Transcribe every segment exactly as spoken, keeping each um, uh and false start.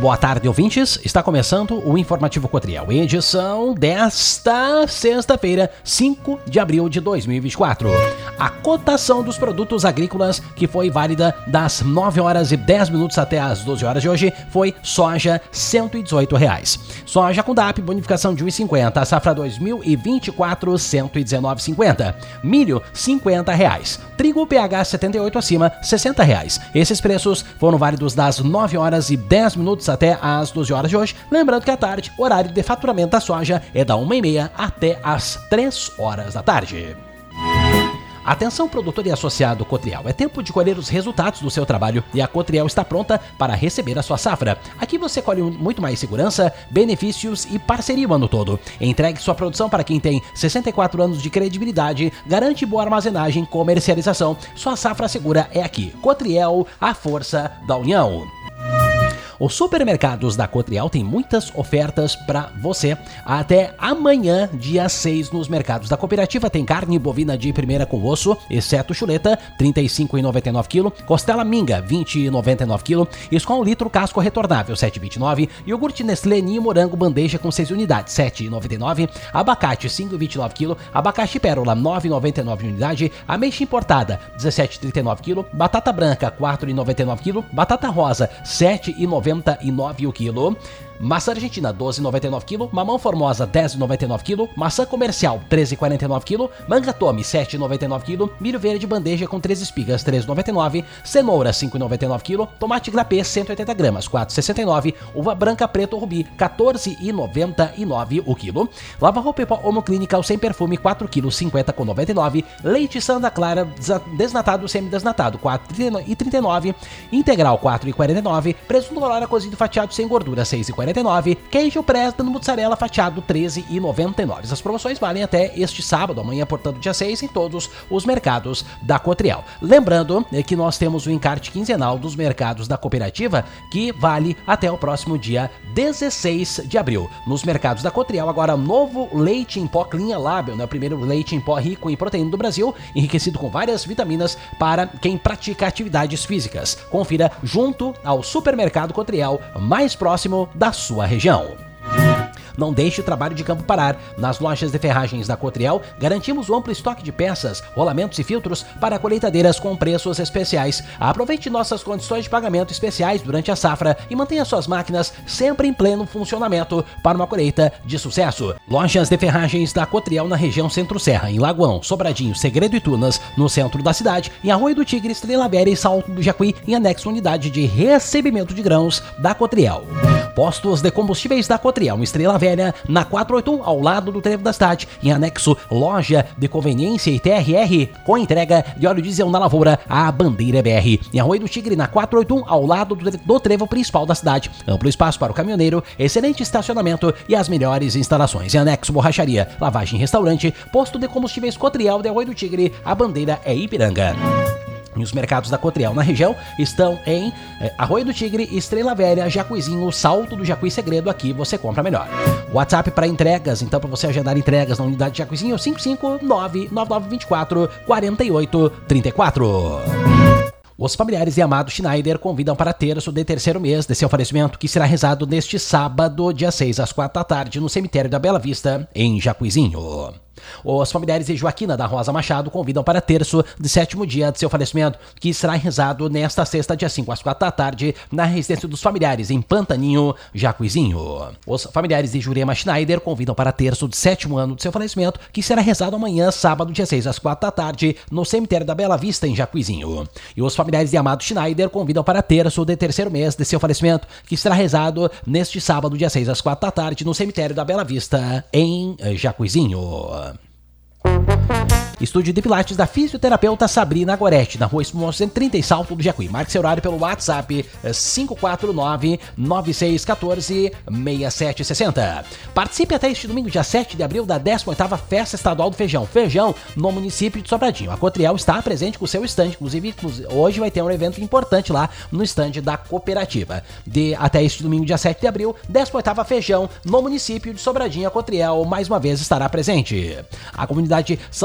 boa tarde, ouvintes. Está começando o Informativo Cotriel, edição desta sexta-feira, cinco de abril de dois mil e vinte e quatro. A cotação dos produtos agrícolas, que foi válida das nove horas e dez minutos até as doze horas de hoje, foi soja cento e dezoito reais. Soja com D A P, bonificação de um real e cinquenta, safra dois mil e vinte e quatro, cento e dezenove reais e cinquenta centavos. Milho, cinquenta reais. Trigo P H setenta e oito acima, sessenta reais. Esses preços foram válidos das nove horas e dez minutos até as doze horas de hoje. Lembrando que à tarde, o horário de faturamento da soja é da uma e meia até as três horas da tarde. Atenção, produtor e associado Cotriel, é tempo de colher os resultados do seu trabalho e a Cotriel está pronta para receber a sua safra. Aqui você colhe muito mais segurança, benefícios e parceria o ano todo. Entregue sua produção para quem tem sessenta e quatro anos de credibilidade, garante boa armazenagem, comercialização. Sua safra segura é aqui. Cotriel, a força da união. Os supermercados da Cotriel têm muitas ofertas para você. Até amanhã, dia seis, nos mercados da cooperativa tem carne bovina de primeira com osso, exceto chuleta, trinta e cinco reais e noventa e nove centavos, costela minga, vinte reais e noventa e nove centavos, Skol litro casco retornável, sete reais e vinte e nove centavos, iogurte Nestlé Ninho morango bandeja com seis unidades, sete reais e noventa e nove centavos, abacate, cinco reais e vinte e nove centavos, abacaxi pérola, nove reais e noventa e nove centavos unidade, ameixa importada, dezessete reais e trinta e nove centavos, batata branca, quatro reais e noventa e nove centavos, batata rosa, sete reais e noventa e nove centavos o quilo, maçã argentina, doze reais e noventa e nove centavos, mamão formosa, dez reais e noventa e nove centavos, maçã comercial, treze reais e quarenta e nove centavos, manga tome, sete reais e noventa e nove centavos, milho verde bandeja com três espigas, três reais e noventa e nove centavos, cenoura, cinco reais e noventa e nove centavos, tomate grapê, cento e oitenta gramas, quatro reais e sessenta e nove centavos, uva branca preto rubi, quatorze reais e noventa e nove centavos o quilo, lava-roupa em pó Omo Clinical sem perfume, quatro quilos, cinquenta reais e noventa e nove centavos, leite Santa Clara desnatado, semi-desnatado, quatro reais e trinta e nove centavos, integral, quatro reais e quarenta e nove centavos, presunto Lorara cozido fatiado sem gordura, seis reais e quarenta e nove centavos, queijo Preston mussarela fatiado, treze reais e noventa e nove centavos. As promoções valem até este sábado, amanhã, portanto, dia seis, em todos os mercados da Cotriel. Lembrando que nós temos o encarte quinzenal dos mercados da cooperativa, que vale até o próximo dia dezesseis de abril. Nos mercados da Cotriel, agora, novo leite em pó Clean Label, né? O primeiro leite em pó rico em proteína do Brasil, enriquecido com várias vitaminas para quem pratica atividades físicas. Confira junto ao supermercado Cotriel mais próximo da sua região. Não deixe o trabalho de campo parar. Nas lojas de ferragens da Cotriel, garantimos o amplo estoque de peças, rolamentos e filtros para colheitadeiras com preços especiais. Aproveite nossas condições de pagamento especiais durante a safra e mantenha suas máquinas sempre em pleno funcionamento para uma colheita de sucesso. Lojas de ferragens da Cotriel na região Centro-Serra, em Lagoão, Sobradinho, Segredo e Tunas, no centro da cidade, em Arroio do Tigre, Estrela Velha e Salto do Jacuí, em anexo à unidade de recebimento de grãos da Cotriel. Postos de combustíveis da Cotriel, em Estrela Velha, na quatrocentos e oitenta e um, ao lado do trevo da cidade, em anexo loja de conveniência e T R R, com entrega de óleo diesel na lavoura, a Bandeira B R. Em Arroio do Tigre, na quatrocentos e oitenta e um, ao lado do, do trevo principal da cidade, amplo espaço para o caminhoneiro, excelente estacionamento e as melhores instalações. Em anexo borracharia, lavagem e restaurante, posto de combustíveis Cotriel de Arroio do Tigre, a Bandeira é Ipiranga. E os mercados da Cotriel na região estão em é, Arroio do Tigre, Estrela Velha, Jacuizinho, Salto do Jacuí Segredo. Aqui você compra melhor. WhatsApp para entregas, então, para você agendar entregas na unidade de Jacuizinho, cinco cinco nove nove nove dois quatro quatro oito três quatro. Os familiares de Amado Schneider convidam para terço de terceiro mês de seu falecimento, que será rezado neste sábado, dia seis, às quatro da tarde, no cemitério da Bela Vista, em Jacuizinho. Os familiares de Joaquina da Rosa Machado convidam para terço de sétimo dia de seu falecimento, que será rezado nesta sexta, dia cinco, às quatro da tarde, na residência dos familiares, em Pantaninho, Jacuizinho. Os familiares de Jurema Schneider convidam para terço de sétimo ano de seu falecimento, que será rezado amanhã, sábado, dia seis, às quatro da tarde, no cemitério da Bela Vista, em Jacuizinho. E os familiares de Amado Schneider convidam para terço de terceiro mês de seu falecimento, que será rezado neste sábado, dia seis, às quatro da tarde, no cemitério da Bela Vista, em Jacuizinho. Estúdio de Pilates da fisioterapeuta Sabrina Goretti, na rua Espumoso cento e trinta e Salto do Jacuí. Marque seu horário pelo WhatsApp cinco quatro nove nove seis um quatro seis sete seis zero. Participe até este domingo, dia sete de abril, da décima oitava Festa Estadual do Feijão. Feijão no município de Sobradinho. A Cotriel está presente com o seu stand, inclusive hoje vai ter um evento importante lá no stand da cooperativa. De até este domingo, dia sete de abril, décima oitava Feijão no município de Sobradinho. A Cotriel mais uma vez estará presente. A comunidade São Jorge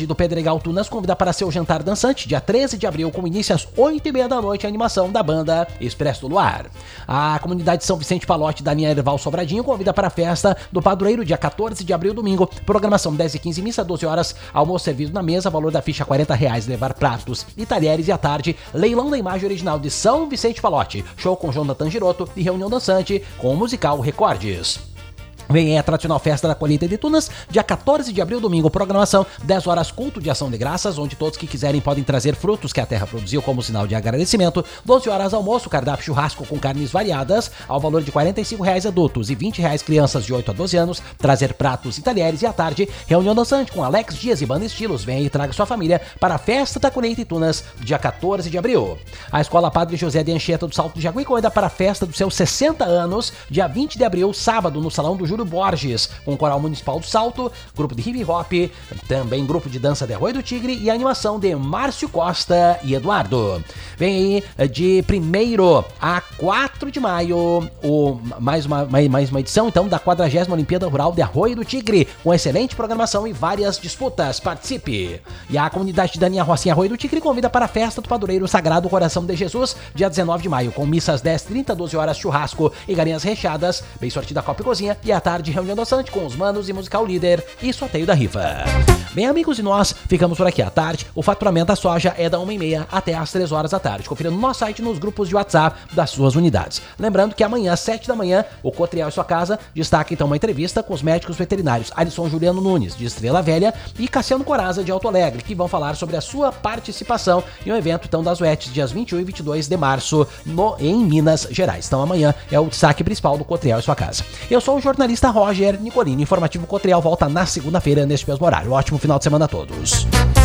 do Pedregal Tunas convida para seu jantar dançante, dia treze de abril, com início às oito e meia da noite, a animação da banda Expresso do Luar. A comunidade São Vicente Palote da linha Erval Sobradinho convida para a festa do Padroeiro, dia quatorze de abril, domingo. Programação dez e quinze, missa doze horas, almoço servido na mesa, valor da ficha quarenta reais, levar pratos e talheres, e à tarde, leilão da imagem original de São Vicente Palote, show com Jonathan Giroto e reunião dançante com o musical Recordes. Vem aí a tradicional festa da colheita de tunas, dia quatorze de abril, domingo. Programação, dez horas, culto de ação de graças, onde todos que quiserem podem trazer frutos que a terra produziu como sinal de agradecimento. doze horas, almoço, cardápio churrasco com carnes variadas, ao valor de quarenta e cinco reais adultos e vinte reais crianças de oito a doze anos, trazer pratos e talheres. E à tarde, reunião dançante com Alex Dias e Banda Estilos. Vem aí e traga sua família para a festa da colheita de tunas, dia quatorze de abril. A Escola Padre José de Anchieta do Salto do Jaguí convida para a festa dos seus sessenta anos, dia vinte de abril, sábado, no Salão do Júlio Borges, com o Coral Municipal do Salto, grupo de hip hop, também grupo de dança de Arroio do Tigre e animação de Márcio Costa e Eduardo. Vem aí de primeiro a quatro de maio, o, mais, uma, mais, mais uma edição então da quadragésima Olimpíada Rural de Arroio do Tigre, com excelente programação e várias disputas. Participe! E a comunidade Daninha Rocinha Arroio do Tigre convida para a festa do Padroeiro Sagrado Coração de Jesus, dia dezenove de maio, com missas dez, trinta, doze horas, churrasco e galinhas recheadas, bem sortida copa e cozinha, e à tarde reunião dançante com os manos e musical líder e sorteio da rifa. Bem, amigos, e nós ficamos por aqui à tarde. O faturamento da soja é da uma e meia até às três horas da tarde. Confira no nosso site, nos grupos de WhatsApp das suas unidades. Lembrando que amanhã, às sete da manhã, o Cotriel e sua casa destaca então uma entrevista com os médicos veterinários Alisson Juliano Nunes, de Estrela Velha, e Cassiano Coraza, de Alto Alegre, que vão falar sobre a sua participação em um evento então das U E Ts, dias vinte e um e vinte e dois de março, no, em Minas Gerais. Então amanhã é o destaque principal do Cotriel e sua casa. Eu sou o jornalista Roger Nicolini. Informativo Cotriel volta na segunda-feira, neste mesmo horário. Ótimo final de semana a todos.